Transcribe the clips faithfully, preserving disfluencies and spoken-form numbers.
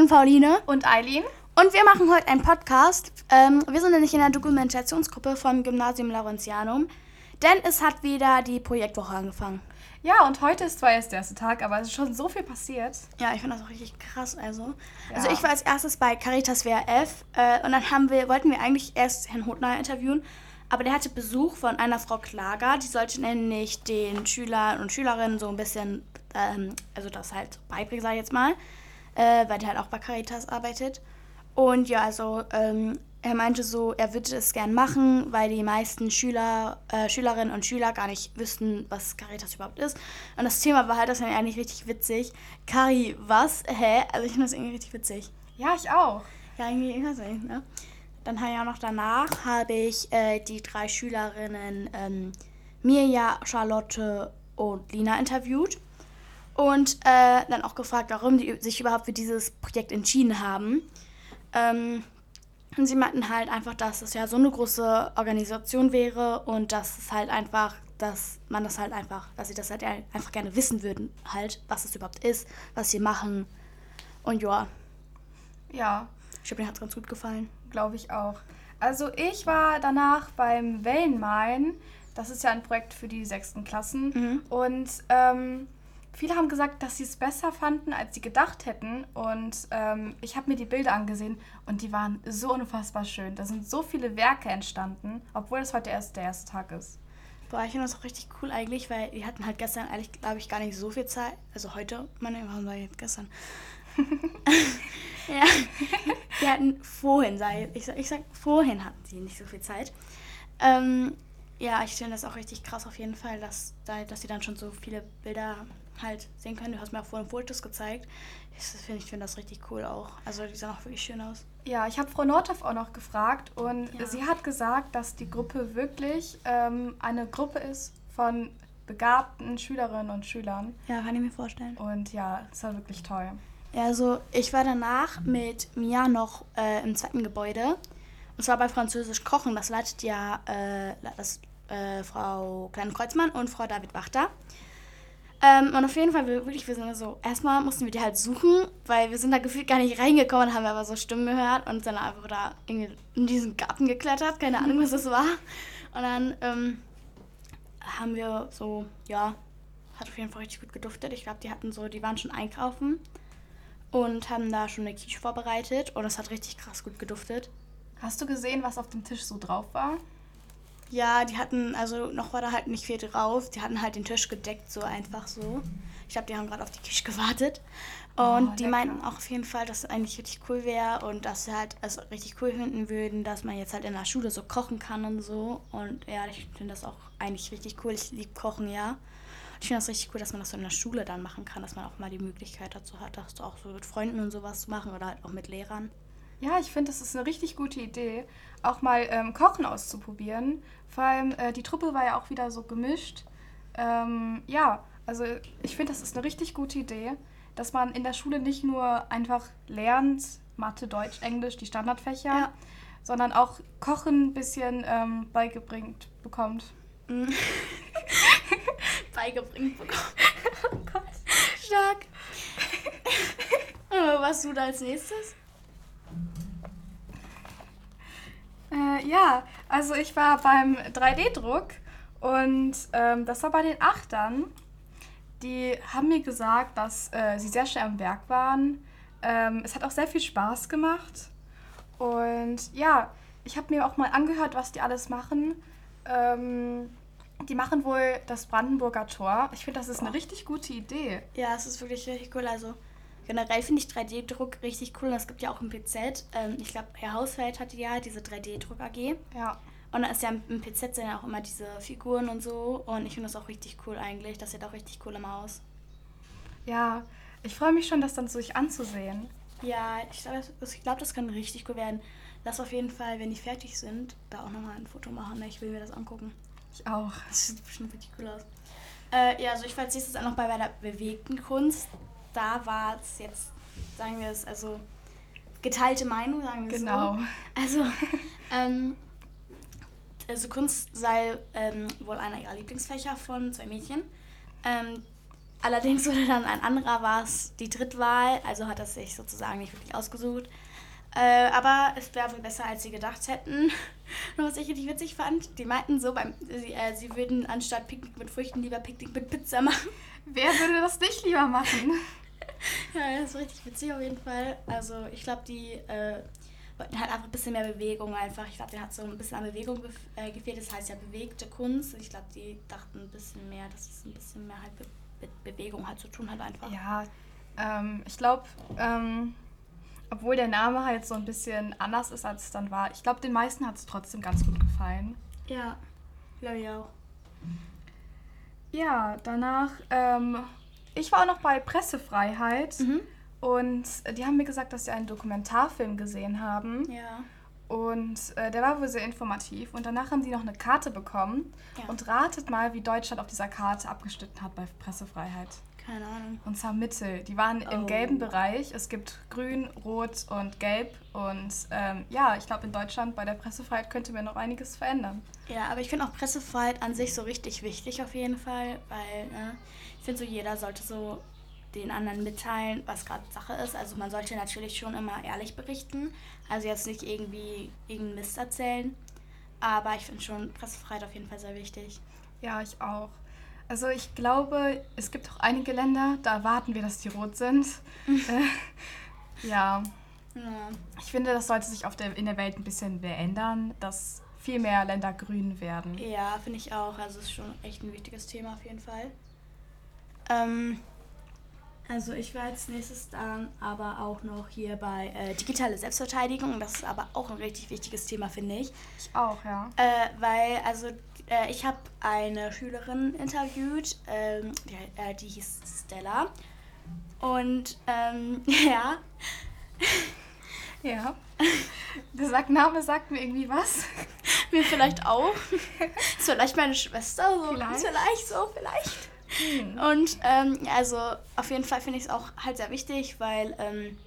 bin Pauline. Und Eileen. Und wir machen heute einen Podcast. Ähm, wir sind nämlich in der Dokumentationsgruppe vom Gymnasium Laurentianum. Denn es hat wieder die Projektwoche angefangen. Ja, und heute ist zwar erst der erste Tag, aber es ist schon so viel passiert. Ja, ich finde das auch richtig krass. Also, Ja. also ich war als erstes bei Caritas W R F äh, und dann haben wir, wollten wir eigentlich erst Herrn Hotner interviewen, aber der hatte Besuch von einer Frau Klager, die sollte nämlich den Schülern und Schülerinnen so ein bisschen, ähm, also das halt beibringen, sag ich jetzt mal, äh, weil der halt auch bei Caritas arbeitet. Und ja, also ähm, er meinte so, er würde es gern machen, weil die meisten Schüler, äh, Schülerinnen und Schüler gar nicht wüssten, was Caritas überhaupt ist. Und das Thema war halt, das war eigentlich richtig witzig. Cari, was? Hä? Also ich finde das irgendwie richtig witzig. Ja, ich auch. Ja, irgendwie, ich weiß nicht, ne? Dann habe ich auch noch danach, habe ich äh, die drei Schülerinnen ähm, Mirja, Charlotte und Lina interviewt. Und äh, dann auch gefragt, warum die sich überhaupt für dieses Projekt entschieden haben. Ähm, und sie meinten halt einfach, dass es ja so eine große Organisation wäre und dass es halt einfach, dass man das halt einfach, dass sie das halt einfach gerne wissen würden, halt, was es überhaupt ist, was sie machen. Und ja, Ja, ich glaube, mir hat es ganz gut gefallen. glaube ich auch. Also ich war danach beim Wellenmalen. Das ist ja ein Projekt für die sechsten Klassen. Mhm. Und ähm, viele haben gesagt, dass sie es besser fanden, als sie gedacht hätten. Und ähm, ich habe mir die Bilder angesehen und die waren so unfassbar schön. Da sind so viele Werke entstanden, obwohl es heute erst der erste Tag ist. Boah, ich finde das auch richtig cool eigentlich, weil die hatten halt gestern eigentlich, glaube ich, gar nicht so viel Zeit. Also heute, meine, warum war ich jetzt gestern? Ja, die hatten vorhin, sag ich, ich, sag, ich sag, vorhin hatten sie nicht so viel Zeit. Ähm, ja, ich finde das auch richtig krass auf jeden Fall, dass, dass sie dann schon so viele Bilder halt sehen können. Du hast mir auch vorhin Fotos gezeigt. Ich finde ich find das richtig cool auch. Also die sahen auch wirklich schön aus. Ja, ich habe Frau Nordhoff auch noch gefragt und Ja. sie hat gesagt, dass die Gruppe wirklich ähm, eine Gruppe ist von begabten Schülerinnen und Schülern. Ja, kann ich mir vorstellen. Und ja, es war wirklich toll. Ja, also ich war danach mit Mia noch äh, im zweiten Gebäude. Und zwar bei Französisch Kochen. Das leitet ja äh, das, äh, Frau Klein-Kreuzmann und Frau David Wachter. Ähm, und auf jeden Fall, wir, wirklich, wir sind so, erstmal mussten wir die halt suchen, weil wir sind da gefühlt gar nicht reingekommen, haben aber so Stimmen gehört und sind einfach da irgendwie in diesen Garten geklettert, keine Ahnung, was das war. Und dann ähm, haben wir so, ja, hat auf jeden Fall richtig gut geduftet. Ich glaube, die hatten so, die waren schon einkaufen und haben da schon eine Quiche vorbereitet und es hat richtig krass gut geduftet. Hast du gesehen, was auf dem Tisch so drauf war? Ja, die hatten, also noch war da halt nicht viel drauf. Die hatten halt den Tisch gedeckt, so einfach so. Ich glaube, die haben gerade auf die Quiche gewartet. Und Oh, die lecker. meinten auch auf jeden Fall, dass es eigentlich richtig cool wäre und dass sie halt es richtig cool finden würden, dass man jetzt halt in der Schule so kochen kann und so. Und ja, ich finde das auch eigentlich richtig cool. Ich liebe Kochen, ja. Ich finde das richtig cool, dass man das so in der Schule dann machen kann, dass man auch mal die Möglichkeit dazu hat, das auch so mit Freunden und sowas zu machen oder halt auch mit Lehrern. Ja, ich finde, das ist eine richtig gute Idee, auch mal ähm, Kochen auszuprobieren. Vor allem, äh, die Truppe war ja auch wieder so gemischt. Ähm, ja, also ich finde, das ist eine richtig gute Idee, dass man in der Schule nicht nur einfach lernt, Mathe, Deutsch, Englisch, die Standardfächer, Ja. sondern auch Kochen ein bisschen ähm, beigebracht bekommt. Beigebracht bekommen. Oh Gott, stark. Oh, was du da als nächstes? Äh, ja, also ich war beim drei D-Druck und ähm, das war bei den Achtern. Die haben mir gesagt, dass äh, sie sehr schnell am Werk waren. Ähm, es hat auch sehr viel Spaß gemacht. Und ja, ich habe mir auch mal angehört, was die alles machen. Ähm, die machen wohl das Brandenburger Tor. Ich finde, das ist eine richtig gute Idee. Ja, es ist wirklich richtig cool. Also generell finde ich drei D-Druck richtig cool. Und es gibt ja auch im P Z. Ähm, ich glaube, Herr Hausfeld hatte ja diese drei D-Druck-A G. Ja. Und da ist ja im P Z sind ja auch immer diese Figuren und so. Und ich finde das auch richtig cool eigentlich. Das sieht auch richtig cool immer aus. Ja, ich freue mich schon, das dann so sich anzusehen. Ja, ich glaube, das, ich glaub, das kann richtig cool werden. Lass auf jeden Fall, wenn die fertig sind, da auch nochmal ein Foto machen. Ich will mir das angucken. Ich auch. Das sieht bestimmt richtig cool aus. Äh, ja, also ich war als nächstes auch noch bei, bei der bewegten Kunst. Da war es jetzt, sagen wir es, also geteilte Meinung, sagen wir es Genau. so. Also, ähm, also Kunst sei ähm, wohl einer ihrer Lieblingsfächer von zwei Mädchen. Ähm, allerdings wurde dann ein anderer, war es die Drittwahl, also hat er sich sozusagen nicht wirklich ausgesucht. Äh, aber es wäre wohl besser, als sie gedacht hätten. Und was ich richtig witzig fand, die meinten so, beim, sie, äh, sie würden anstatt Picknick mit Früchten lieber Picknick mit Pizza machen. Wer würde das nicht lieber machen? Ja, das ist richtig witzig auf jeden Fall. Also ich glaube, die äh, wollten halt einfach ein bisschen mehr Bewegung einfach. Ich glaube, der hat so ein bisschen an Bewegung gef äh, gefehlt. Das heißt ja bewegte Kunst. Und ich glaube, die dachten ein bisschen mehr, dass es ein bisschen mehr halt be mit Bewegung halt zu tun hat einfach. Ja, ähm, ich glaube, ähm, obwohl der Name halt so ein bisschen anders ist, als es dann war, ich glaube, den meisten hat es trotzdem ganz gut gefallen. Ja, glaube ich auch. Ja, danach, ähm, ich war auch noch bei Pressefreiheit Mhm. und die haben mir gesagt, dass sie einen Dokumentarfilm gesehen haben. Ja. Und äh, der war wohl sehr informativ. Und danach haben sie noch eine Karte bekommen. Ja. Und ratet mal, wie Deutschland auf dieser Karte abgeschnitten hat bei Pressefreiheit. Keine Ahnung. Und zwar Mitte. Die waren im Oh. gelben Bereich. Es gibt grün, rot und gelb. Und ähm, ja, ich glaube, in Deutschland bei der Pressefreiheit könnte man noch einiges verändern. Ja, aber ich finde auch Pressefreiheit an sich so richtig wichtig auf jeden Fall, weil ne, ich finde so, jeder sollte so den anderen mitteilen, was gerade Sache ist. Also man sollte natürlich schon immer ehrlich berichten, also jetzt nicht irgendwie irgendeinen Mist erzählen, aber ich finde schon Pressefreiheit auf jeden Fall sehr wichtig. Ja, ich auch. Also ich glaube, es gibt auch einige Länder, da erwarten wir, dass die rot sind. äh, ja, Ja. ich finde, das sollte sich auf der, in der Welt ein bisschen mehr ändern, dass viel mehr Länder grün werden. Ja, finde ich auch. Also es ist schon echt ein wichtiges Thema auf jeden Fall. Ähm, also ich war als nächstes dann aber auch noch hier bei äh, digitale Selbstverteidigung. Das ist aber auch ein richtig wichtiges Thema, finde ich. Ich auch, ja. Äh, weil, also äh, ich habe eine Schülerin interviewt, ähm, die, äh, die hieß Stella. Und ähm, ja, Ja. Der sagt, Name sagt mir irgendwie was. mir vielleicht auch. Ist vielleicht meine Schwester, so Vielleicht. vielleicht so, vielleicht. Hm. Und ähm, also auf jeden Fall finde ich es auch halt sehr wichtig, weil ähm,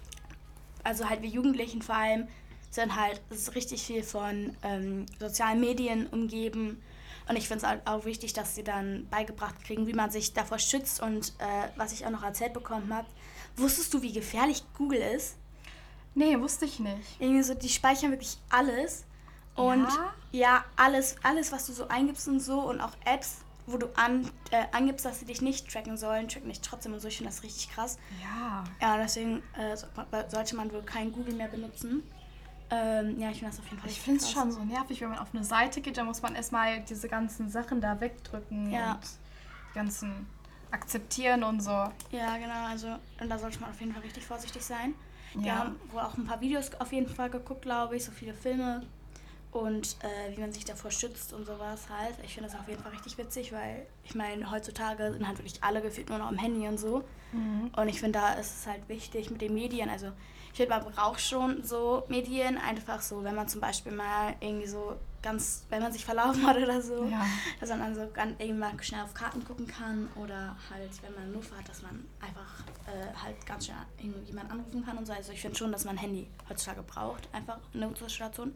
also halt wir Jugendlichen vor allem sind halt es ist richtig viel von ähm, sozialen Medien umgeben und ich finde es halt auch wichtig, dass sie dann beigebracht kriegen, wie man sich davor schützt und äh, was ich auch noch erzählt bekommen habe. Wusstest du, wie gefährlich Google ist? Nee, wusste ich nicht. Irgendwie so, die speichern wirklich alles und Ja? ja, alles, alles, was du so eingibst und so und auch Apps, wo du an, äh, angibst, dass sie dich nicht tracken sollen, tracken dich trotzdem und so. Ich finde das richtig krass. Ja. Ja, deswegen äh, so- sollte man wohl kein Google mehr benutzen. Ähm, ja, ich finde das auf jeden Fall Ich richtig finde es krass. schon so nervig, wenn man auf eine Seite geht, dann muss man erstmal diese ganzen Sachen da wegdrücken Ja. und die ganzen akzeptieren und so. Ja, genau, also und da sollte man auf jeden Fall richtig vorsichtig sein. Wir Ja. haben wohl auch ein paar Videos auf jeden Fall geguckt, glaube ich, so viele Filme und äh, wie man sich davor schützt und sowas halt. Ich finde das auf jeden Fall richtig witzig, weil ich meine, heutzutage sind halt wirklich alle gefühlt nur noch am Handy und so. Mhm. Und ich finde, da ist es halt wichtig mit den Medien. Also ich finde, man braucht schon so Medien, einfach so, wenn man zum Beispiel mal irgendwie so ganz, wenn man sich verlaufen hat oder so, Ja. dass man dann so ganz irgendwann schnell auf Karten gucken kann oder halt, wenn man einen Notfall hat, dass man einfach äh, halt ganz schnell irgendjemanden anrufen kann und so. Also ich finde schon, dass man ein Handy heutzutage braucht, einfach in der Notsituation.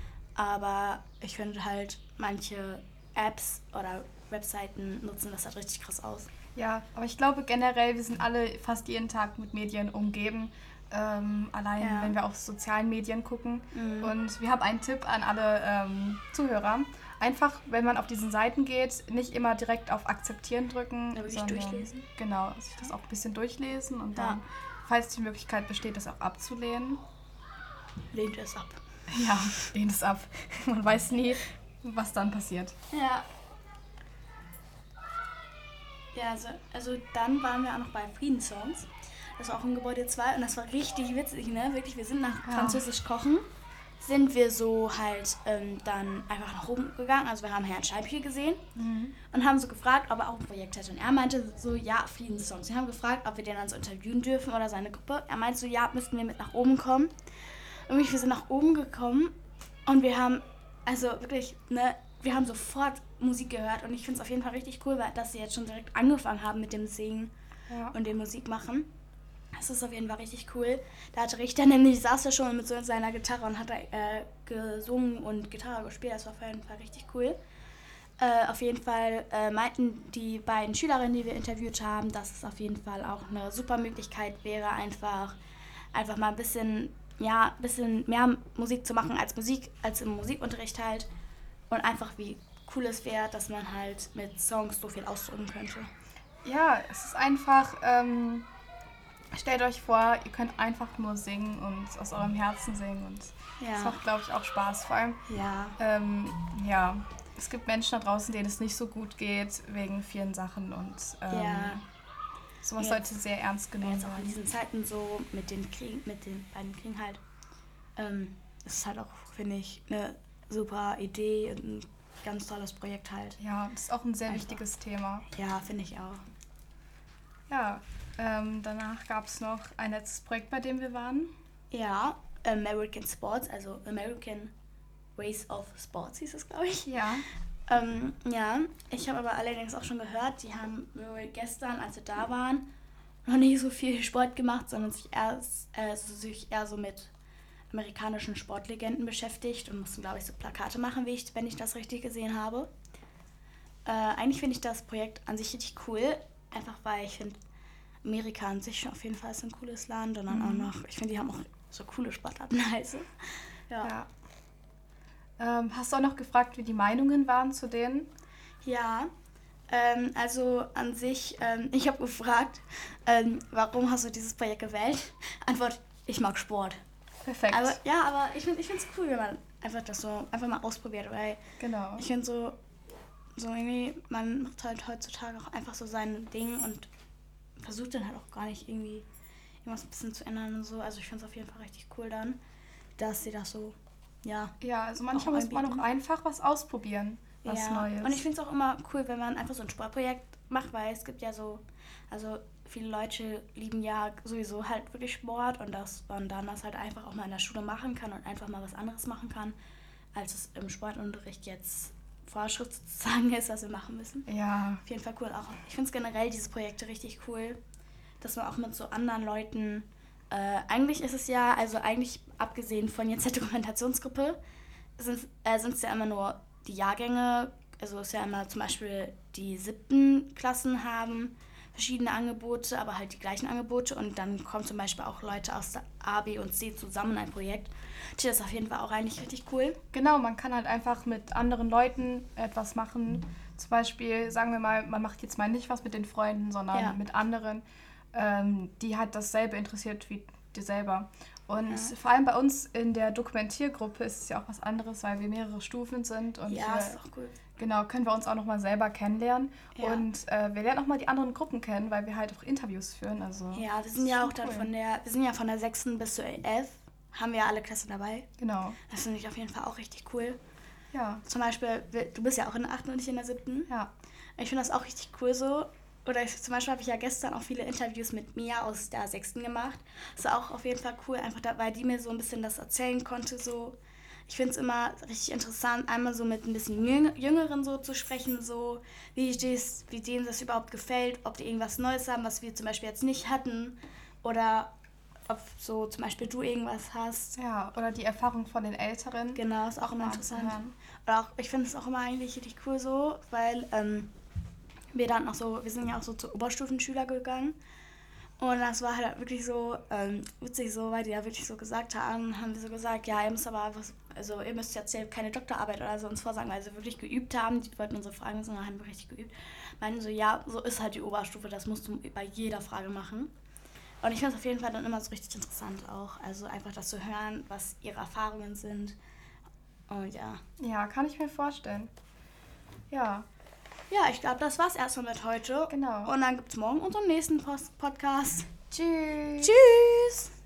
Aber ich finde halt, manche Apps oder Webseiten nutzen das halt richtig krass aus. Ja, aber ich glaube generell, wir sind alle fast jeden Tag mit Medien umgeben. Ähm, allein, Ja. wenn wir auf sozialen Medien gucken. Mhm. Und wir haben einen Tipp an alle ähm, Zuhörer. Einfach, wenn man auf diesen Seiten geht, nicht immer direkt auf Akzeptieren drücken. Ja, wirklich sondern, durchlesen. Genau, sich das auch ein bisschen durchlesen und Ja. dann, falls die Möglichkeit besteht, das auch abzulehnen. Lehnt es ab. Ja, lehnt es ab. Man weiß nie, was dann passiert. Ja. Ja, also, also dann waren wir auch noch bei Friedenssongs. Das war auch im Gebäude zwei und das war richtig witzig, ne? Wirklich, wir sind nach Ja. Französisch kochen, sind wir so halt ähm, dann einfach nach oben gegangen. Also wir haben Herrn Scheibchen gesehen und haben so gefragt, ob er auch ein Projekt hätte. Und er meinte so, ja, Friedenssongs. Wir haben gefragt, ob wir den dann so interviewen dürfen oder seine Gruppe. Er meinte so, ja, müssten wir mit nach oben kommen. Und wirklich, wir sind nach oben gekommen und wir haben, also wirklich, ne, wir haben sofort Musik gehört und ich finde es auf jeden Fall richtig cool, weil, dass sie jetzt schon direkt angefangen haben mit dem Singen Ja. und dem Musik machen. Das ist auf jeden Fall richtig cool. Da hatte Richter nämlich, saß da schon mit so seiner Gitarre und hat da, äh, gesungen und Gitarre gespielt. Das war auf jeden Fall richtig cool. Äh, auf jeden Fall äh, meinten die beiden Schülerinnen, die wir interviewt haben, dass es auf jeden Fall auch eine super Möglichkeit wäre, einfach, einfach mal ein bisschen, ja, ein bisschen mehr Musik zu machen als Musik, als im Musikunterricht halt. Und einfach wie cool es wäre, dass man halt mit Songs so viel ausdrücken könnte. Ja, es ist einfach, ähm, stellt euch vor, ihr könnt einfach nur singen und aus eurem Herzen singen. Und Ja. das macht, glaube ich, auch Spaß. Vor allem, Ja. ähm, ja, es gibt Menschen da draußen, denen es nicht so gut geht, wegen vielen Sachen. Und ähm, Ja. sowas Jetzt- sollte sehr ernst genommen Jetzt auch in werden. diesen Zeiten so mit den Kriegen, mit den beiden Kriegen halt, ähm, ist halt auch, finde ich, eine super Idee und ein ganz tolles Projekt halt. Ja, das ist auch ein sehr Einfach. wichtiges Thema. Ja, finde ich auch. Ja, ähm, danach gab es noch ein letztes Projekt, bei dem wir waren. Ja, American Sports, also American Ways of Sports hieß es, glaube ich. Ja. Ähm, ja, ich habe aber allerdings auch schon gehört, die haben wohl gestern, als wir da waren, noch nicht so viel Sport gemacht, sondern sich, erst, äh, so- sich eher so mit amerikanischen Sportlegenden beschäftigt und mussten, glaube ich, so Plakate machen, wie ich, wenn ich das richtig gesehen habe. Äh, eigentlich finde ich das Projekt an sich richtig cool, einfach weil ich finde, Amerika an sich schon auf jeden Fall ist ein cooles Land und dann Mhm. auch noch, ich finde, die haben auch so coole Sportarten also. Ja. Ja. Ähm, hast du auch noch gefragt, wie die Meinungen waren zu denen? Ja, ähm, also an sich, ähm, ich habe gefragt, ähm, warum hast du dieses Projekt gewählt? Antwort, ich mag Sport. Perfekt. Aber ja, aber ich finde es cool, wenn man einfach das so einfach mal ausprobiert, weil genau. ich finde so, so irgendwie, man macht halt heutzutage auch einfach so sein Ding und versucht dann halt auch gar nicht irgendwie irgendwas ein bisschen zu ändern und so. Also ich finde es auf jeden Fall richtig cool dann, dass sie das so, ja. Ja, also manchmal auch muss man auch anbieten. einfach was ausprobieren, was ja. Neues. Und ich finde es auch immer cool, wenn man einfach so ein Sportprojekt macht, weil es gibt ja so, also viele Leute lieben ja sowieso halt wirklich Sport und dass man dann das halt einfach auch mal in der Schule machen kann und einfach mal was anderes machen kann, als es im Sportunterricht jetzt Vorschrift sozusagen ist, was wir machen müssen. Ja, Auf jeden Fall cool. Auch, ich finde es generell diese Projekte richtig cool, dass man auch mit so anderen Leuten, äh, eigentlich ist es ja, also eigentlich abgesehen von jetzt der Dokumentationsgruppe, sind äh, es ja immer nur die Jahrgänge, also es ist ja immer zum Beispiel die siebten Klassen haben verschiedene Angebote, aber halt die gleichen Angebote und dann kommen zum Beispiel auch Leute aus der A, B und C zusammen in ein Projekt. Das ist auf jeden Fall auch eigentlich richtig cool. genau, man kann halt einfach mit anderen Leuten etwas machen. Zum Beispiel, sagen wir mal, man macht jetzt mal nicht was mit den Freunden, sondern Ja. mit anderen, ähm, die halt dasselbe interessiert wie dir selber. Und Ja. vor allem bei uns in der Dokumentiergruppe ist es ja auch was anderes, weil wir mehrere Stufen sind und Ja, wir, ist auch cool. genau, können wir uns auch nochmal selber kennenlernen. Ja. Und äh, wir lernen auch mal die anderen Gruppen kennen, weil wir halt auch Interviews führen. Also Ja, wir das sind ist ja schon auch dann cool. von der, wir sind ja von der sechsten bis zur elf, haben wir ja alle Klassen dabei. Genau, Das finde ich auf jeden Fall auch richtig cool. ja, Zum Beispiel, wir- du bist ja auch in der achten und nicht in der siebten. ja. Ich finde das auch richtig cool so. Oder ich, zum Beispiel habe ich ja gestern auch viele Interviews mit Mia aus der sechsten gemacht. Das war auch auf jeden Fall cool, einfach da, weil die mir so ein bisschen das erzählen konnte. So. Ich finde es immer richtig interessant, einmal so mit ein bisschen Jüng- Jüngeren so zu sprechen, so wie, dies, wie denen das überhaupt gefällt, ob die irgendwas Neues haben, was wir zum Beispiel jetzt nicht hatten. Oder ob so zum Beispiel du irgendwas hast. Ja, oder die Erfahrung von den Älteren. Genau, ist auch immer mal interessant. anzuhören. Oder auch, ich finde es auch immer eigentlich richtig cool so, weil ähm, wir dann auch so, wir sind ja auch so zu Oberstufenschüler gegangen. Und das war halt wirklich so ähm, witzig so, weil die ja wirklich so gesagt haben, haben wir so gesagt, ja, ihr müsst aber einfach, also ihr müsst jetzt hier keine Doktorarbeit oder so uns vorsagen, weil sie wirklich geübt haben. Die wollten unsere Fragen wissen, dann haben wir richtig geübt. Meinten so, ja, so ist halt die Oberstufe, das musst du bei jeder Frage machen. Und ich finde es auf jeden Fall dann immer so richtig interessant auch, also einfach das zu hören, was ihre Erfahrungen sind. Und ja. Ja, kann ich mir vorstellen. Ja, Ja, ich glaube, das war's erstmal mit heute. genau. Und dann gibt's morgen unseren nächsten Post- Podcast. Tschüss. Tschüss!